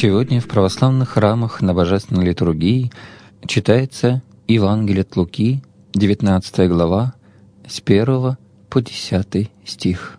Сегодня в православных храмах на Божественной литургии читается Евангелие от Луки, 19 глава, с 1 по 10 стих.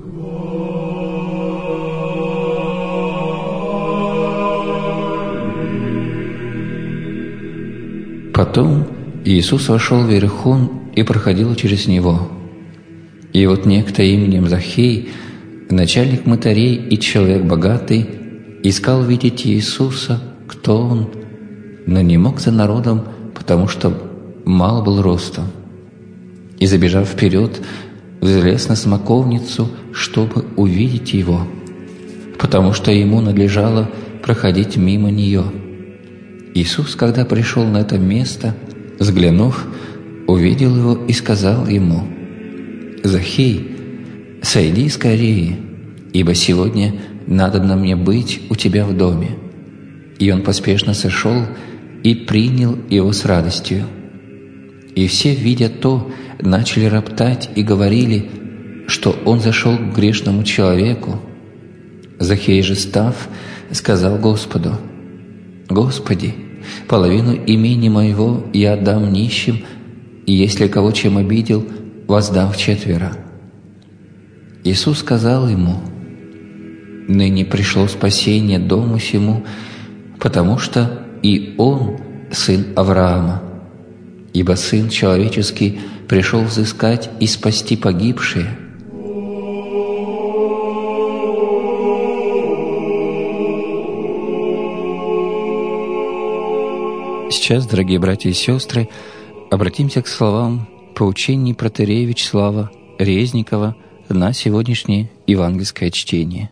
Потом Иисус вошел в Иерихон и проходил через него. И вот некто именем Захей, начальник мытарей и человек богатый, искал видеть Иисуса, кто он, но не мог за народом, потому что мал был ростом. И, забежав вперед, взлез на смоковницу, чтобы увидеть его, потому что ему надлежало проходить мимо нее. Иисус, когда пришел на это место, взглянув, увидел его и сказал ему: «Захей, сойди скорее, ибо сегодня надобно мне быть у тебя в доме». И он поспешно сошел и принял его с радостью. И все, видя то, начали роптать и говорили, что он зашел к грешному человеку. Захей же, став, сказал Господу: «Господи, половину имени моего я отдам нищим, и если кого чем обидел, воздам вчетверо». Иисус сказал ему: «Ныне пришло спасение дому сему, потому что и он сын Авраама. Ибо Сын Человеческий пришел взыскать и спасти погибшие». Сейчас, дорогие братья и сестры, обратимся к словам поучений протоиерея Вячеслава Резникова на сегодняшнее евангельское чтение.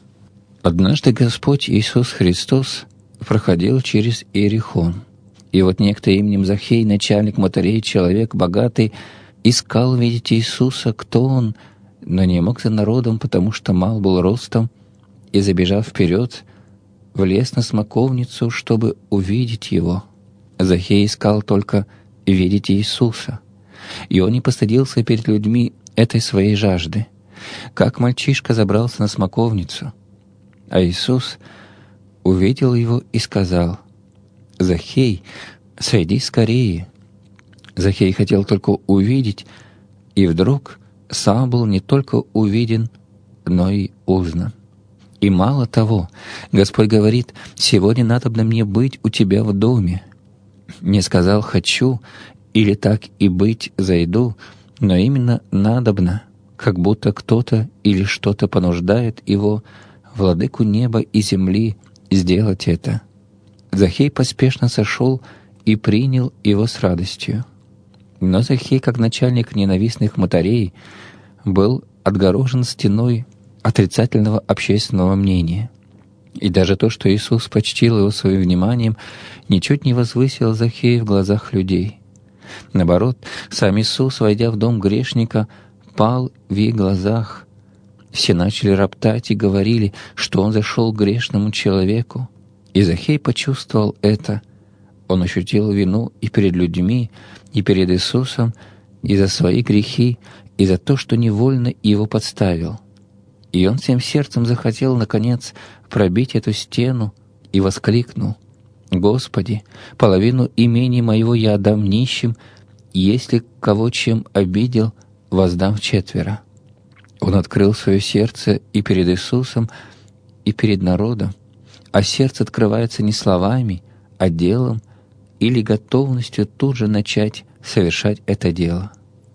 Однажды Господь Иисус Христос проходил через Иерихон. И вот некто именем Захей, начальник мытарей, человек богатый, искал видеть Иисуса, кто он, но не мог за народом, потому что мал был ростом, и, забежав вперед, влез на смоковницу, чтобы увидеть его. Захей искал только видеть Иисуса, и он не постыдился перед людьми этой своей жажды. Как мальчишка забрался на смоковницу, а Иисус увидел его и сказал: «Захей, сойди скорее». Захей хотел только увидеть, и вдруг сам был не только увиден, но и узнан. И мало того, Господь говорит: «Сегодня надобно мне быть у тебя в доме». Не сказал «хочу» или «так и быть, зайду», но именно «надобно», как будто кто-то или что-то понуждает его, владыку неба и земли, сделать это. Захей поспешно сошел и принял его с радостью. Но Захей, как начальник ненавистных мытарей, был отгорожен стеной отрицательного общественного мнения. И даже то, что Иисус почтил его своим вниманием, ничуть не возвысил Захея в глазах людей. Наоборот, сам Иисус, войдя в дом грешника, пал в их глазах. Все начали роптать и говорили, что он зашел к грешному человеку. И Захей почувствовал это. Он ощутил вину и перед людьми, и перед Иисусом, и за свои грехи, и за то, что невольно его подставил. И он всем сердцем захотел, наконец, пробить эту стену, и воскликнул: «Господи, половину имени моего я отдам нищим, и если кого чем обидел, воздам вчетверо». Он открыл свое сердце и перед Иисусом, и перед народом, а сердце открывается не словами, а делом или готовностью тут же начать совершать это дело.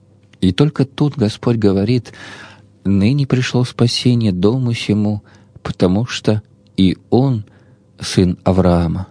И только тут Господь говорит: «Ныне пришло спасение дому сему, потому что и он сын Авраама».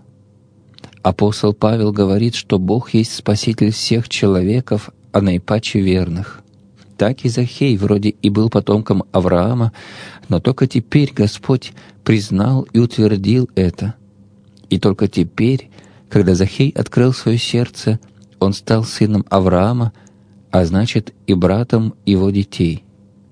Апостол Павел говорит, что Бог есть Спаситель всех человеков, а наипаче верных. Так и Захей вроде и был потомком Авраама, но только теперь Господь признал и утвердил это. И только теперь, когда Захей открыл свое сердце, он стал сыном Авраама, а значит и братом его детей.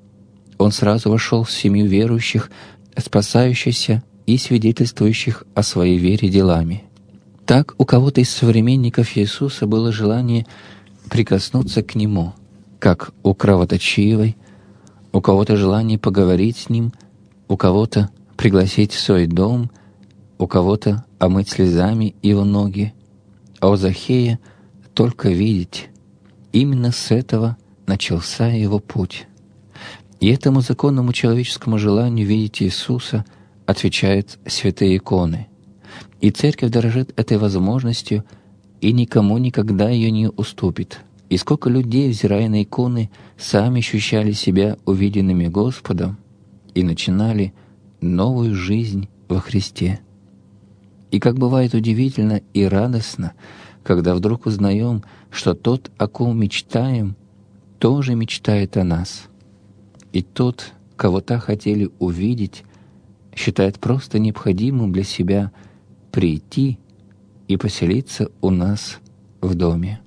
Он сразу вошел в семью верующих, спасающихся и свидетельствующих о своей вере делами. Так у кого-то из современников Иисуса было желание прикоснуться к Нему, как у кровоточивой, у кого-то желание поговорить с Ним, у кого-то пригласить в свой дом, у кого-то омыть слезами его ноги, а у Захея только видеть. Именно с этого начался его путь. И этому законному человеческому желанию видеть Иисуса отвечают святые иконы. И Церковь дорожит этой возможностью и никому никогда ее не уступит. И сколько людей, взирая на иконы, сами ощущали себя увиденными Господом и начинали новую жизнь во Христе. И как бывает удивительно и радостно, когда вдруг узнаем, что тот, о ком мечтаем, тоже мечтает о нас. И тот, кого так хотели увидеть, считает просто необходимым для себя прийти и поселиться у нас в доме.